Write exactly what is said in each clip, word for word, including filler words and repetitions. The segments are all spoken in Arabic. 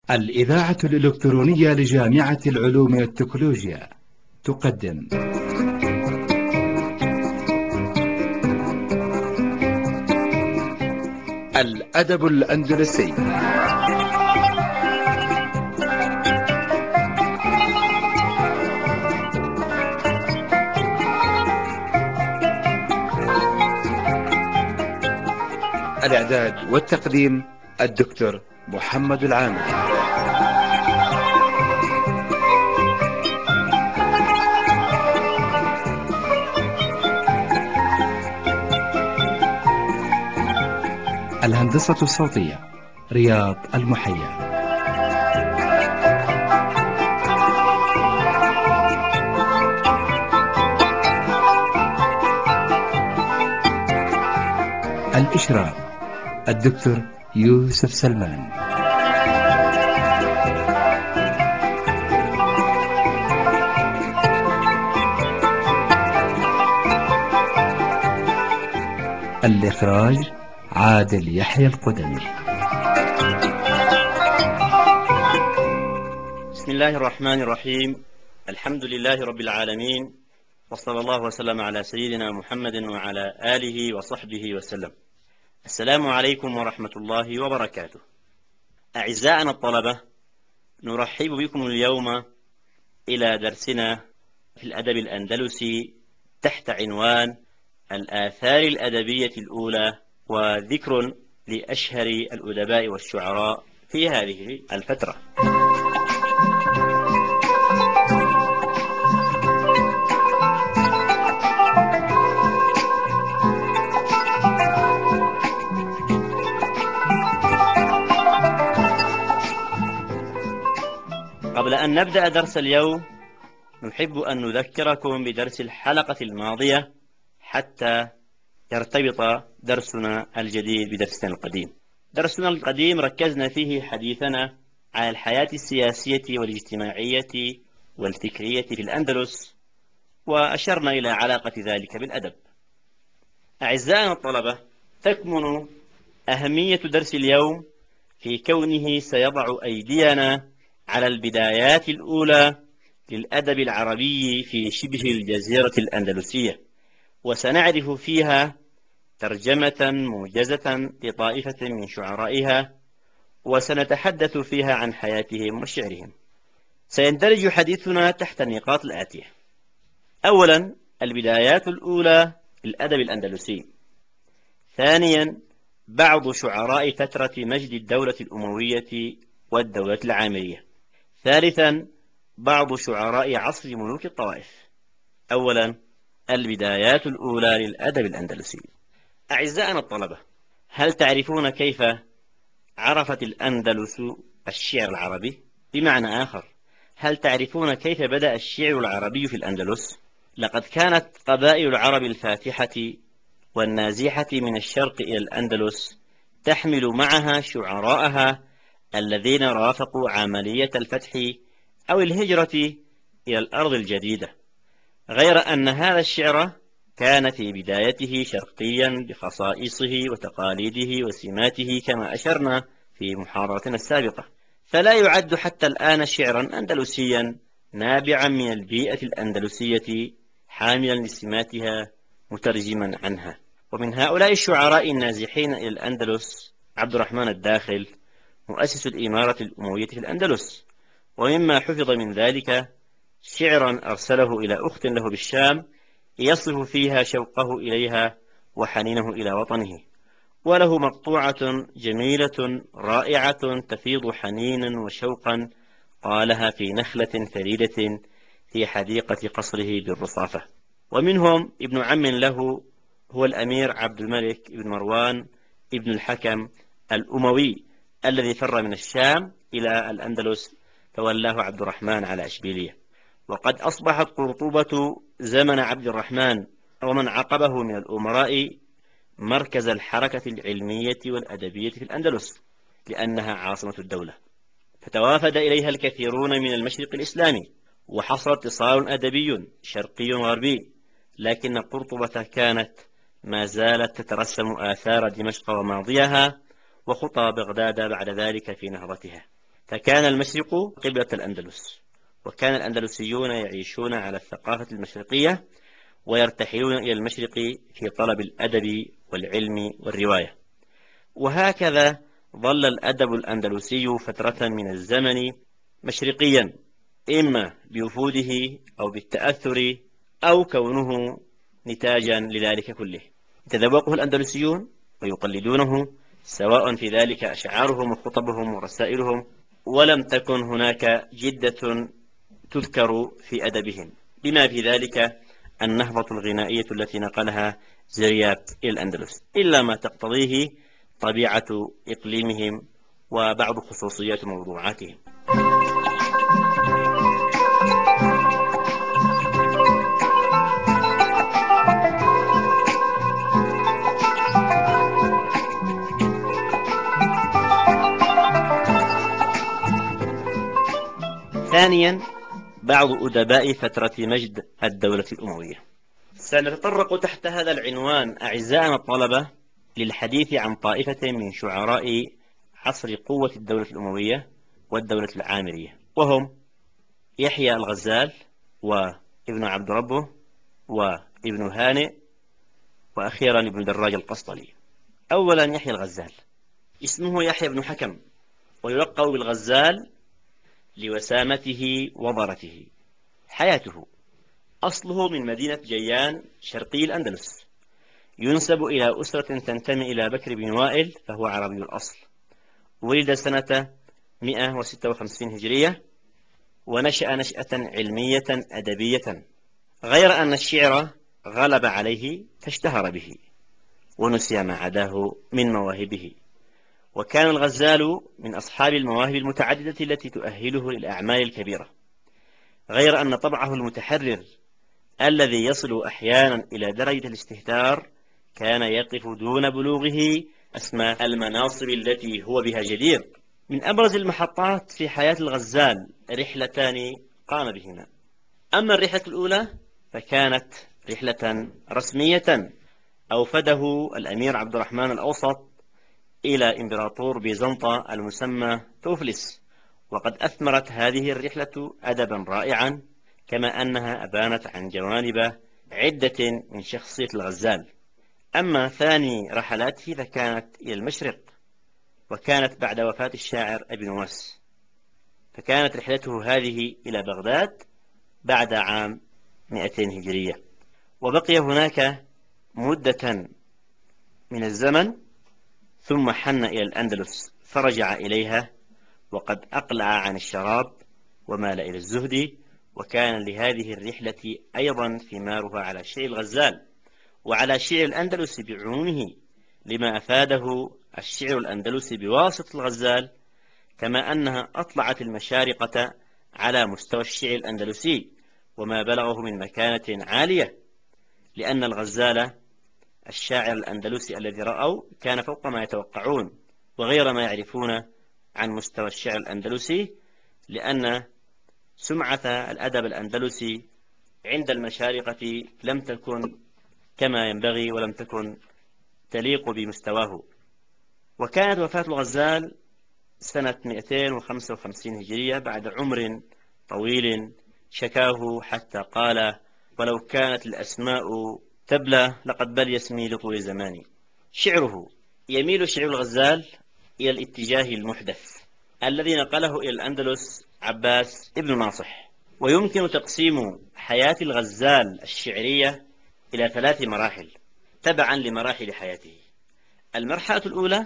الإذاعة الإلكترونية لجامعة العلوم والتكنولوجيا تقدم الأدب الأندلسي. الإعداد والتقديم الدكتور محمد العامري. الهندسة الصوتية رياض المحيا. الإشراف الدكتور يوسف سلمان. الإخراج عادل يحيى القدمي. بسم الله الرحمن الرحيم. الحمد لله رب العالمين، وصلى الله وسلم على سيدنا محمد وعلى آله وصحبه وسلم. السلام عليكم ورحمة الله وبركاته. أعزائنا الطلبة، نرحب بكم اليوم إلى درسنا في الأدب الأندلسي تحت عنوان الآثار الأدبية الأولى، وذكر لأشهر الأدباء والشعراء في هذه الفترة. قبل أن نبدأ درس اليوم، نحب أن نذكركم بدرس الحلقة الماضية حتى يرتبط درسنا الجديد بدرسنا القديم. درسنا القديم ركزنا فيه حديثنا على الحياة السياسية والاجتماعية والفكرية في الأندلس، وأشرنا إلى علاقة ذلك بالأدب. أعزائنا الطلبة، تكمن أهمية درس اليوم في كونه سيضع أيدينا على البدايات الأولى للأدب العربي في شبه الجزيرة الأندلسية، وسنعرف فيها ترجمة موجزة لطائفة من شعرائها، وسنتحدث فيها عن حياتهم وشعرهم. سيندرج حديثنا تحت النقاط الآتية: أولا، البدايات الأولى للأدب الأندلسي. ثانيا، بعض شعراء فترة مجد الدولة الأموية والدولة العامرية. ثالثا، بعض شعراء عصر ملوك الطوائف. أولا، البدايات الأولى للأدب الأندلسي. أعزائنا الطلبة، هل تعرفون كيف عرفت الأندلس الشعر العربي؟ بمعنى آخر، هل تعرفون كيف بدأ الشعر العربي في الأندلس؟ لقد كانت قبائل العرب الفاتحة والنازحة من الشرق إلى الأندلس تحمل معها شعراءها الذين رافقوا عملية الفتح أو الهجرة إلى الأرض الجديدة، غير أن هذا الشعر كان في بدايته شرقيا بخصائصه وتقاليده وسماته كما أشرنا في محاضرتنا السابقة، فلا يعد حتى الآن شعرا أندلسيا نابعا من البيئة الأندلسية حاملا لسماتها مترجما عنها. ومن هؤلاء الشعراء النازحين إلى الأندلس عبد الرحمن الداخل، مؤسس الإمارة الأموية في الأندلس، ومما حفظ من ذلك شعرا أرسله إلى أخت له بالشام يصف فيها شوقه إليها وحنينه إلى وطنه، وله مقطوعة جميلة رائعة تفيض حنينا وشوقا قالها في نخلة فريدة في حديقة قصره بالرصافة. ومنهم ابن عم له هو الأمير عبد الملك بن مروان ابن الحكم الأموي الذي فر من الشام إلى الأندلس فولاه عبد الرحمن على أشبيلية. وقد أصبحت قرطبة زمن عبد الرحمن ومن عقبه من الأمراء مركز الحركة العلمية والأدبية في الأندلس، لأنها عاصمة الدولة، فتوافد إليها الكثيرون من المشرق الإسلامي، وحصل اتصال أدبي شرقي غربي. لكن قرطبة كانت ما زالت تترسم آثار دمشق وماضيها وخطى بغداد بعد ذلك في نهضتها. فكان المشرق قبلة الأندلس، وكان الأندلسيون يعيشون على الثقافة المشرقية ويرتحلون إلى المشرق في طلب الأدب والعلم والرواية. وهكذا ظل الأدب الأندلسي فترة من الزمن مشرقيا، إما بوفوده أو بالتأثر أو كونه نتاجا لذلك كله. يتذوقه الأندلسيون ويقلدونه، سواء في ذلك أشعارهم وخطبهم ورسائلهم، ولم تكن هناك جدة تذكر في أدبهم، بما في ذلك النهضة الغنائية التي نقلها زريات إلى الأندلس، إلا ما تقتضيه طبيعة إقليمهم وبعض خصوصيات موضوعاتهم. ثانيا، بعض أدباء فترة مجد الدولة الأموية. سنتطرق تحت هذا العنوان أعزائنا الطلبة للحديث عن طائفة من شعراء عصر قوة الدولة الأموية والدولة العامرية، وهم يحيى الغزال وابن عبد ربه وابن هانئ وأخيرا ابن دراج القسطلي. أولا يحيى الغزال، اسمه يحيى بن حكم، ويلقب بالغزال لوسامته وضرته. حياته: أصله من مدينة جيان شرقي الأندلس، ينسب إلى أسرة تنتمي إلى بكر بن وائل، فهو عربي الأصل. ولد سنة مئة وستة وخمسين هجرية، ونشأ نشأة علمية أدبية، غير أن الشعر غلب عليه فاشتهر به، ونسي ما عداه من مواهبه. وكان الغزال من أصحاب المواهب المتعددة التي تؤهله للأعمال الكبيرة، غير أن طبعه المتحرر الذي يصل أحيانا إلى درجة الاستهتار كان يقف دون بلوغه أسماء المناصب التي هو بها جدير. من أبرز المحطات في حياة الغزال رحلتان قام بهما. أما الرحلة الأولى فكانت رحلة رسمية أوفده الأمير عبد الرحمن الأوسط إلى إمبراطور بيزنطة المسمى توفلس، وقد أثمرت هذه الرحلة أدبا رائعا، كما أنها أبانت عن جوانب عدة من شخصية الغزال. أما ثاني رحلاته فكانت إلى المشرق، وكانت بعد وفاة الشاعر أبي نواس، فكانت رحلته هذه إلى بغداد بعد عام مئتين هجرية، وبقي هناك مدة من الزمن، ثم حن إلى الأندلس فرجع إليها وقد أقلع عن الشراب ومال إلى الزهد. وكان لهذه الرحلة أيضا ثمارها على شعر الغزال وعلى شعر الأندلس بعمومه، لما أفاده الشعر الأندلسي بواسطة الغزال، كما أنها أطلعت المشارقة على مستوى الشعر الأندلسي وما بلغه من مكانة عالية، لأن الغزال الشاعر الأندلسي الذي رأوا كان فوق ما يتوقعون وغير ما يعرفون عن مستوى الشعر الأندلسي، لأن سمعة الأدب الأندلسي عند المشارقة لم تكن كما ينبغي ولم تكن تليق بمستواه. وكانت وفاة الغزال سنة مئتين وخمسة وخمسين هجرية بعد عمر طويل شكاه، حتى قال: ولو كانت الأسماء تبلى لقد بلي اسمي لطول زماني. شعره: يميل شعر الغزال إلى الاتجاه المحدث الذي نقله إلى الأندلس عباس ابن ناصح. ويمكن تقسيم حياة الغزال الشعرية إلى ثلاث مراحل تبعا لمراحل حياته. المرحلة الأولى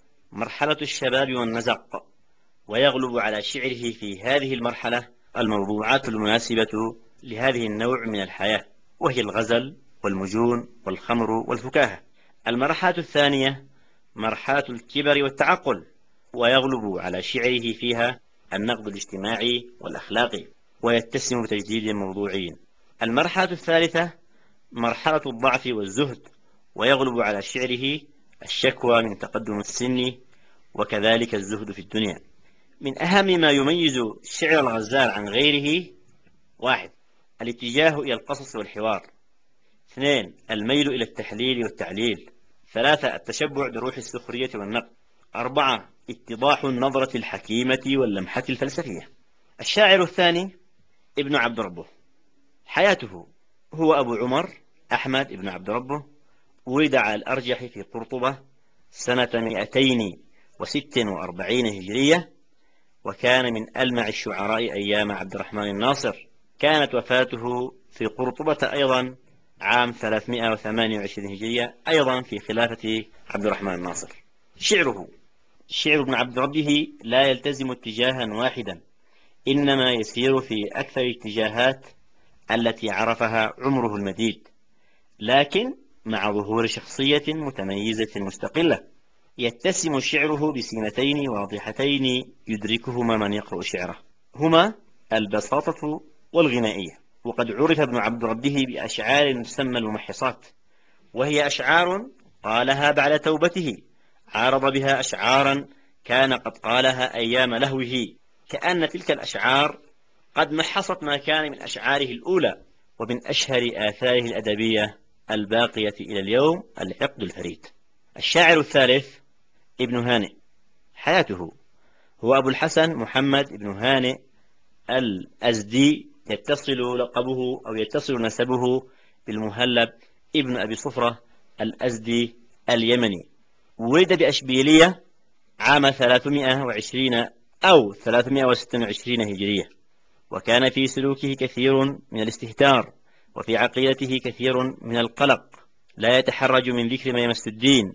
مرحلة الشباب والنزق، ويغلب على شعره في هذه المرحلة الموضوعات المناسبة لهذه النوع من الحياة، وهي الغزل والمجون والخمر والفكاهة. المرحلة الثانية مرحلة الكبر والتعقل، ويغلب على شعره فيها النقد الاجتماعي والأخلاقي، ويتسم بتجديد موضوعي. المرحلة الثالثة مرحلة الضعف والزهد، ويغلب على شعره الشكوى من تقدم السن وكذلك الزهد في الدنيا. من أهم ما يميز شعر الغزال عن غيره: واحد، الاتجاه إلى القصص والحوار. اثنين، الميل إلى التحليل والتعليل. ثلاثة، التشبع بروح السخرية والنقد. أربعة، اتضاح النظرة الحكيمة واللمحة الفلسفية. الشاعر الثاني ابن عبد ربه. حياته: هو أبو عمر أحمد بن عبد ربه، ولد على الأرجح في قرطبة سنة مئتين وست وأربعين هجرية، وكان من ألمع الشعراء أيام عبد الرحمن الناصر. كانت وفاته في قرطبة أيضا عام ثلاثمئة وثمانية وعشرين هجرية، أيضا في خلافة عبد الرحمن الناصر. شعره: شعر ابن عبد ربه لا يلتزم اتجاها واحدا، إنما يسير في أكثر الاتجاهات التي عرفها عمره المديد، لكن مع ظهور شخصية متميزة مستقلة. يتسم شعره بسمتين واضحتين يدركهما من يقرأ شعره، هما البساطة والغنائية. وقد عرف ابن عبد ربه بأشعار تسمى الممحصات، وهي أشعار قالها بعد توبته، عارض بها أشعارا كان قد قالها أيام لهوه، كأن تلك الأشعار قد محصت ما كان من أشعاره الأولى. ومن أشهر آثاره الأدبية الباقية إلى اليوم العقد الفريد. الشاعر الثالث ابن هانئ. حياته: هو أبو الحسن محمد بن هانئ الأزدي، يتصل لقبه أو يتصل نسبه بالمهلب ابن أبي صفرة الأزدي اليمني. ولد بأشبيلية عام ثلاثمئة وعشرين أو ثلاثمئة وستة وعشرين هجرية، وكان في سلوكه كثير من الاستهتار، وفي عقيدته كثير من القلق، لا يتحرج من ذكر ما يمس الدين،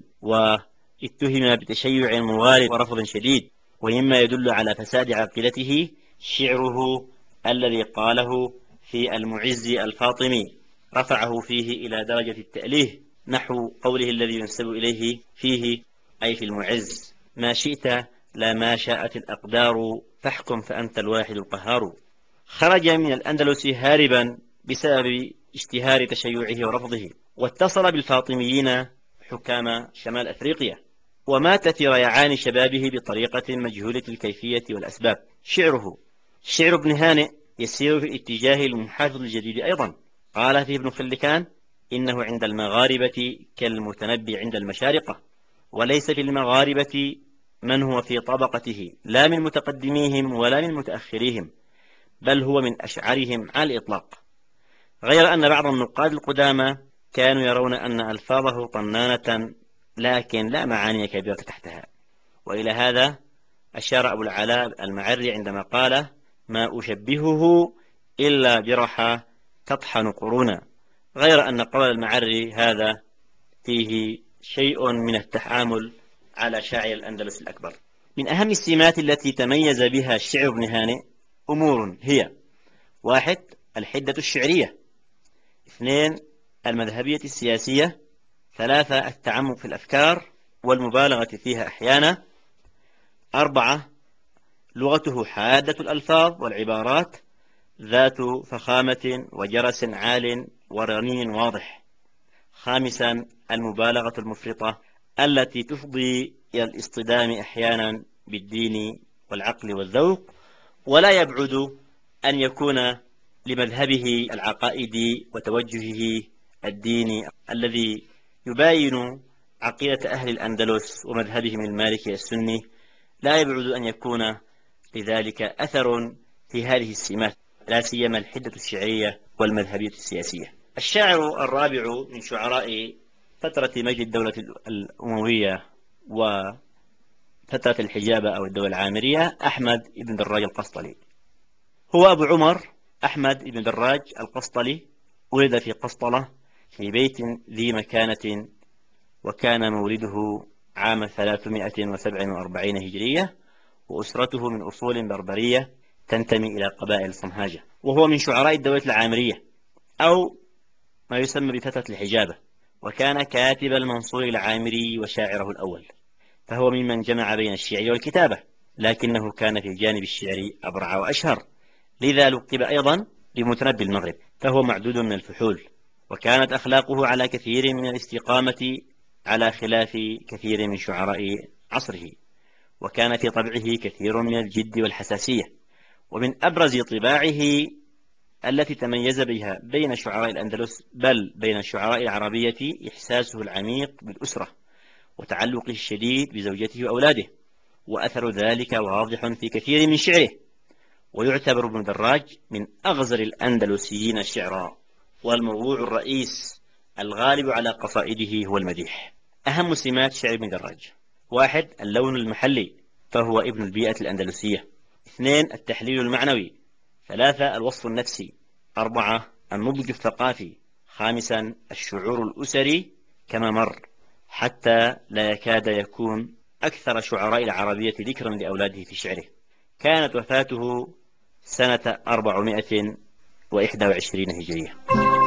واتهم بتشيع موارد ورفض شديد. ومما يدل على فساد عقيدته شعره الذي قاله في المعز الفاطمي، رفعه فيه إلى درجة التأليه، نحو قوله الذي ينسب إليه فيه أي في المعز: ما شئت لا ما شاءت الأقدار، فاحكم فأنت الواحد القهار. خرج من الأندلس هاربا بسبب اشتهار تشيعه ورفضه، واتصل بالفاطميين حكام شمال أفريقيا، ومات في ريعان شبابه بطريقة مجهولة الكيفية والأسباب. شعره: شعر ابن هانئ يسير في الاتجاه المنحاز الجديد أيضا. قال فيه ابن خلكان: إنه عند المغاربة كالمتنبي عند المشارقة، وليس في المغاربة من هو في طبقته، لا من متقدميهم ولا من متأخريهم، بل هو من أشعرهم على الإطلاق. غير أن بعض النقاد القدامى كانوا يرون أن ألفاظه طنانة، لكن لا معاني كبيرة تحتها. وإلى هذا أشار أبو العلاء المعري عندما قال: ما أشبهه إلا برحى تطحن قرونا. غير أن قول المعري هذا فيه شيء من التحامل على شاعر الأندلس الأكبر. من أهم السمات التي تميز بها الشعر ابن هانئ أمور هي: واحد، الحدة الشعرية. اثنين، المذهبية السياسية. ثلاثة، التعمق في الأفكار والمبالغة فيها أحيانا. أربعة، لغته حادة الألفاظ والعبارات، ذات فخامة وجرس عال ورنين واضح. خامسا، المبالغة المفرطة التي تفضي إلى الاصطدام أحيانا بالدين والعقل والذوق، ولا يبعد أن يكون لمذهبه العقائدي وتوجهه الديني الذي يباين عقيدة أهل الأندلس ومذهبهم المالكي السني، لا يبعد أن يكون لذلك أثر في هذه السمات، لا سيما الحدة الشعرية والمذهبية السياسية. الشاعر الرابع من شعراء فترة مجد الدولة الأموية وفترة الحجابة أو الدولة العامرية أحمد بن دراج القسطلي. هو أبو عمر أحمد بن دراج القسطلي، ولد في قسطلة في بيت ذي مكانة، وكان مولده عام ثلاثمئة وسبعة وأربعين هجرية، وأسرته من أصول بربرية تنتمي إلى قبائل صمهاجة. وهو من شعراء الدولة العامرية أو ما يسمى بفترة الحجابة، وكان كاتب المنصور العامري وشاعره الأول، فهو ممن جمع بين الشعر والكتابة، لكنه كان في الجانب الشعري أبرع وأشهر، لذا لقب أيضا بمتنبي المغرب، فهو معدود من الفحول. وكانت أخلاقه على كثير من الاستقامة على خلاف كثير من شعراء عصره، وكان في طبعه كثير من الجد والحساسية. ومن أبرز طباعه التي تميز بها بين شعراء الأندلس بل بين الشعراء العربية إحساسه العميق بالأسرة، وتعلقه الشديد بزوجته وأولاده، وأثر ذلك واضح في كثير من شعره، ويعتبر ابن دراج من أغزر الأندلسيين شعرا، والموضوع الرئيس الغالب على قصائده هو المديح. أهم سمات شعر ابن دراج: واحد، اللون المحلي، فهو ابن البيئة الأندلسية. اثنين، التحليل المعنوي. ثلاثة، الوصف النفسي. أربعة، النضج الثقافي. خامسا، الشعور الأسري كما مر، حتى لا يكاد يكون أكثر شعراء العربية ذكرا لأولاده في شعره. كانت وفاته سنة أربعمائة وإحدى وعشرين هجرية.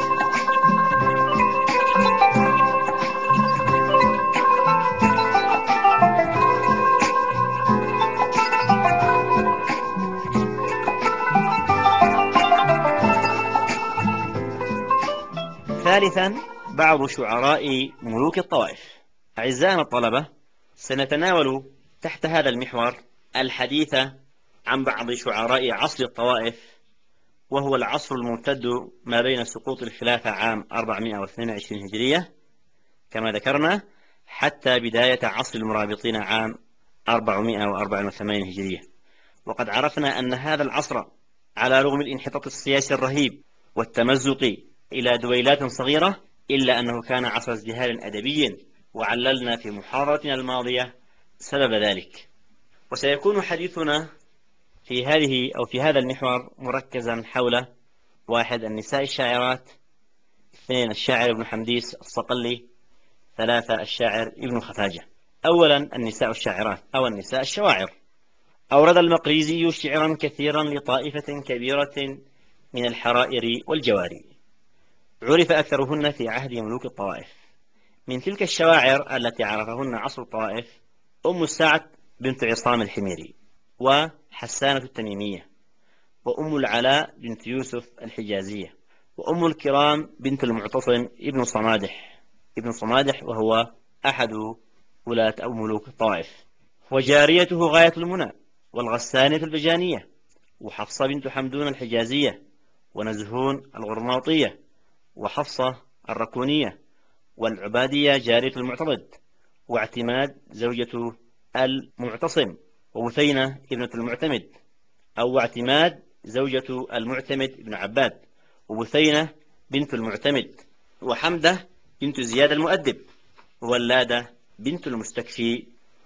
ثالثا، بعض شعراء ملوك الطوائف. أعزائنا الطلبة، سنتناول تحت هذا المحور الحديث عن بعض شعراء عصر الطوائف، وهو العصر الممتد ما بين سقوط الخلافة عام أربعمائة واثنين وعشرين هجرية كما ذكرنا، حتى بداية عصر المرابطين عام أربعمائة وأربعة وثمانين هجرية. وقد عرفنا أن هذا العصر على رغم الانحطاط السياسي الرهيب والتمزق إلى دويلات صغيرة، إلا أنه كان عصر ازدهار أدبي، وعللنا في محاضرتنا الماضية سبب ذلك. وسيكون حديثنا في هذه أو في هذا المحور مركزا حول: واحد، النساء الشاعرات. اثنين، الشاعر ابن حمديس الصقلي. ثلاثة، الشاعر ابن خفاجة. أولا، النساء الشاعرات أو النساء الشواعر. أورد المقريزي شعرا كثيرا لطائفة كبيرة من الحرائر والجواري، عرف أكثرهن في عهد ملوك الطوائف. من تلك الشواعر التي عرفهن عصر الطوائف: أم السعد بنت عصام الحميري، وحسانة التميمية، وأم العلاء بنت يوسف الحجازية، وأم الكرام بنت المعتصم ابن صمادح ابن صمادح وهو أحد ولاة أو ملوك الطوائف، وجاريته غاية المنى، والغسانية البجانية، وحفصة بنت حمدون الحجازية، ونزهون الغرناطية، وحفصة الركونية، والعبادية جارية المعتضد، واعتماد زوجة المعتصم، وبثينة ابنة المعتمد أو اعتماد زوجة المعتمد ابن عباد، وبثينة بنت المعتمد، وحمدة بنت زياد المؤدب، وولادة بنت المستكفي،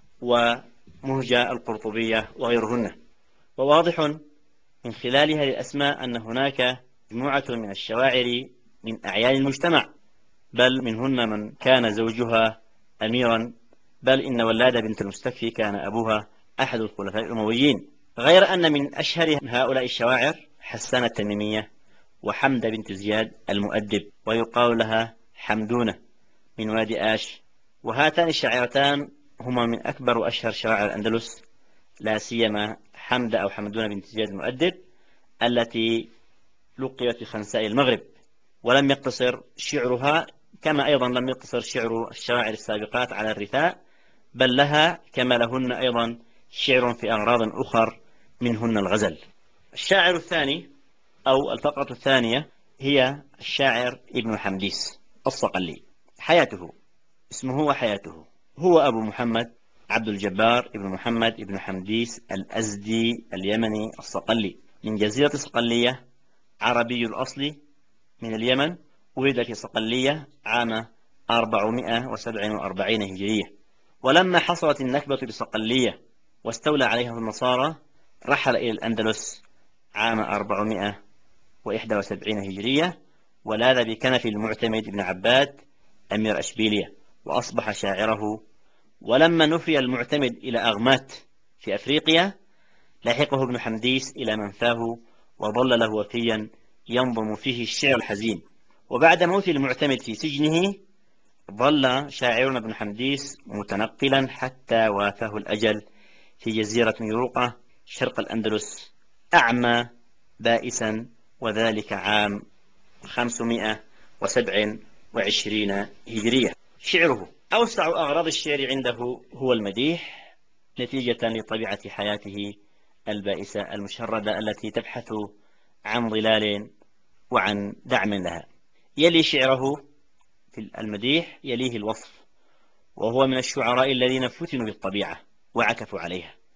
ومهجة القرطبية، وغيرهن. وواضح من خلال هذه الأسماء أن هناك مجموعة من الشواعر من أعيان المجتمع، بل منهن من كان زوجها أميرا، بل إن ولادة بنت المستكفي كان أبوها أحد الخلفاء الأمويين. غير أن من أشهر هؤلاء الشواعر حسانة التميمية، وحمدة بنت زياد المؤدب، ويقال لها حمدونة من وادي آش. وهاتان الشاعرتان هما من أكبر وأشهر شواعر الأندلس، لا سيما حمدة أو حمدونة بنت زياد المؤدب التي لقيت في خنساء المغرب. ولم يقتصر شعرها، كما أيضا لم يقتصر شعر الشواعر السابقات، على الرثاء، بل لها كما لهن أيضا شعر في أغراض أخر، منهن الغزل. الشاعر الثاني أو الفقرة الثانية هي الشاعر ابن حمديس الصقلي. حياته: اسمه وحياته: هو أبو محمد عبد الجبار ابن محمد ابن حمديس الأزدي اليمني الصقلي، من جزيرة صقلية، عربي الأصل من اليمن، ولد في صقلية عام أربعمائة وسبعة وأربعين هجرية. ولما حصلت النكبة بصقلية واستولى عليها النصارى، رحل إلى الأندلس عام أربعمائة وإحدى وسبعين هجرية، ولاذ بكنف المعتمد بن عباد أمير أشبيلية، وأصبح شاعره. ولما نفي المعتمد إلى أغمات في أفريقيا، لاحقه ابن حمديس إلى منفاه، وظل له وفيا ينظم فيه الشعر الحزين. وبعد موت المعتمد في سجنه، ظل شاعرنا ابن حمديس متنقلا حتى وافاه الأجل في جزيرة ميروقة شرق الأندلس، أعمى بائسا، وذلك عام خمسمائة وسبعة وعشرين هجرية. شعره: أوسع أغراض الشعر عنده هو المديح، نتيجة لطبيعة حياته البائسة المشردة التي تبحث عن ظلال وعن دعم لها. يلي شعره في المديح يليه الوصف، وهو من الشعراء الذين فتنوا بالطبيعة وعكفوا عليها،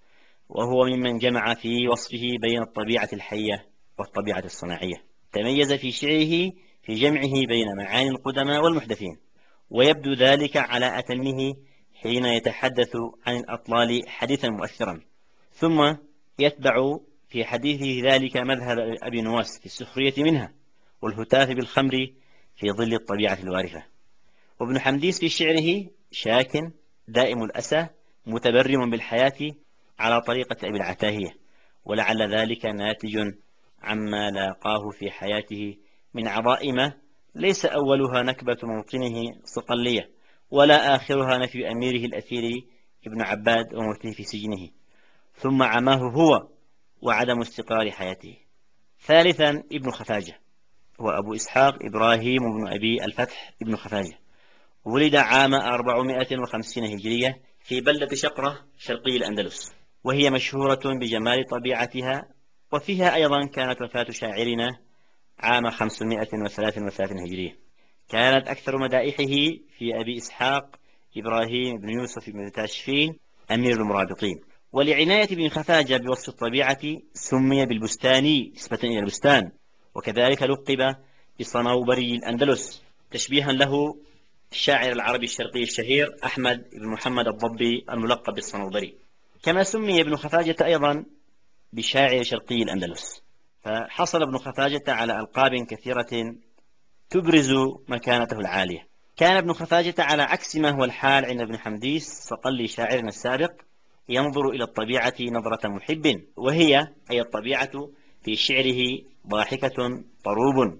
وهو ممن جمع في وصفه بين الطبيعة الحية والطبيعة الصناعية. تميز في شعره في جمعه بين معاني القدماء والمحدثين، ويبدو ذلك على أتمه حين يتحدث عن الأطلال حديثا مؤثرا، ثم يتبع في حديثه ذلك مذهب أبي نواس في السخرية منها والهتاف بالخمر في ظل الطبيعة الوارفة. وابن حمديس في شعره شاك دائم الأسى متبرم بالحياة على طريقة أبي العتاهية، ولعل ذلك ناتج عما لاقاه في حياته من عظائم ليس أولها نكبة موطنه صقلية، ولا آخرها نفي أميره الأثير ابن عباد وموته في سجنه، ثم عماه هو وعدم استقرار حياته. ثالثا ابن خفاجة، هو أبو إسحاق إبراهيم بن أبي الفتح ابن خفاجة، ولد عام أربعمائة وخمسين هجرية في بلدة شقرة شرقي الأندلس، وهي مشهورة بجمال طبيعتها، وفيها أيضا كانت وفاة شاعرنا عام خمسمائة وثلاث وثلاثين هجرية. كانت أكثر مدائحه في أبي إسحاق إبراهيم بن يوسف بن تاشفين أمير المرابطين. ولعناية بن خفاجة بوصف الطبيعة سمي بالبستاني نسبة إلى البستان، وكذلك لقب بصنوبري الأندلس تشبيها له الشاعر العربي الشرقي الشهير أحمد بن محمد الضبي الملقب بالصنوبري. كما سمي ابن خفاجة أيضا بشاعر شرقي الأندلس. فحصل ابن خفاجة على ألقاب كثيرة تبرز مكانته العالية. كان ابن خفاجة على عكس ما هو الحال عند ابن حمديس صقلي شاعرنا السابق ينظر إلى الطبيعة نظرة محب، وهي أي الطبيعة في شعره ضاحكة طروب،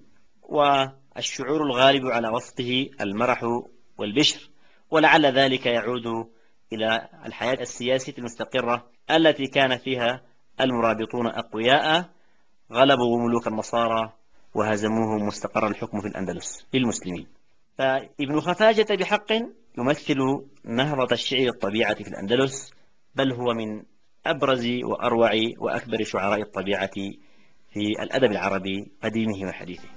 والشعور الغالب على وصفه المرح والبشر، ولعل ذلك يعود إلى الحياة السياسية المستقرة التي كان فيها المرابطون أقوياء غلبوا ملوك النصارى وهزموهم مستقر الحكم في الأندلس للمسلمين. فابن خفاجة بحق يمثل نهضة الشعر الطبيعة في الأندلس، بل هو من أبرز وأروع وأكبر شعراء الطبيعة في الأدب العربي قديمه وحديثه.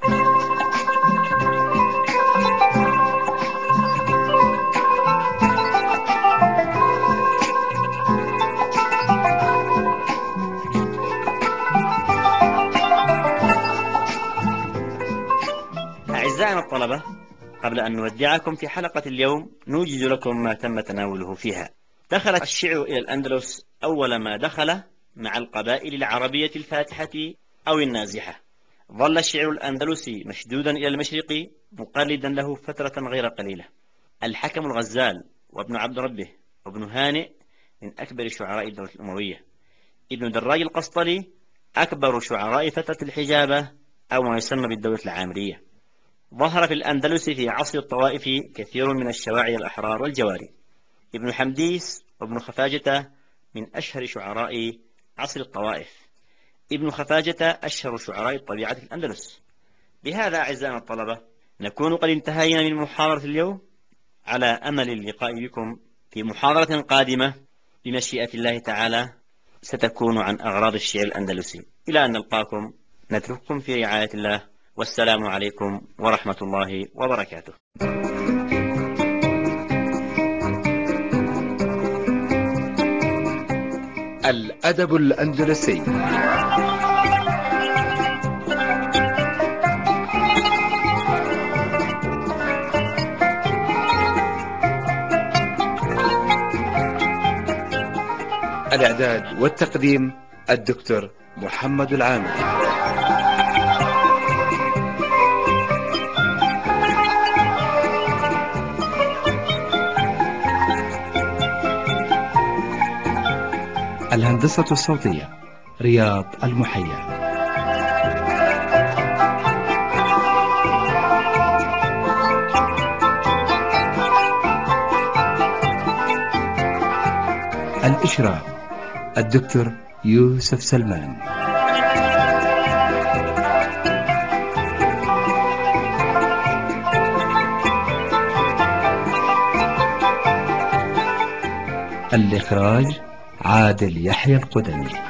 أعزائنا الطلبة، قبل أن نودعكم في حلقة اليوم نوجز لكم ما تم تناوله فيها. دخل الشعر إلى الأندلس أول ما دخل مع القبائل العربية الفاتحة أو النازحة. ظل الشعر الأندلسي مشدودا إلى المشرق مقلدا له فترة غير قليلة. الحكم الغزال وابن عبد ربه وابن هانئ من أكبر شعراء الدولة الأموية. ابن دراج القسطلي أكبر شعراء فترة الحجابة أو ما يسمى بالدولة العامرية. ظهر في الأندلس في عصر الطوائف كثير من الشواعر الأحرار والجواري. ابن حمديس وابن خفاجة من أشهر شعراء عصر الطوائف. ابن خفاجة أشهر شعراء الطبيعة في الأندلس. بهذا أعزائنا الطلبة نكون قد انتهينا من محاضرة اليوم، على أمل اللقاء بكم في محاضرة قادمة بمشيئة الله تعالى ستكون عن أغراض الشعر الأندلسي. إلى أن نلقاكم نترككم في رعاية الله، والسلام عليكم ورحمة الله وبركاته. الأدب الأندلسي. الإعداد والتقديم الدكتور محمد العامري. الهندسة الصوتية رياض المحيا. الإشراف الدكتور يوسف سلمان. الإخراج عادل يحيى القدمي.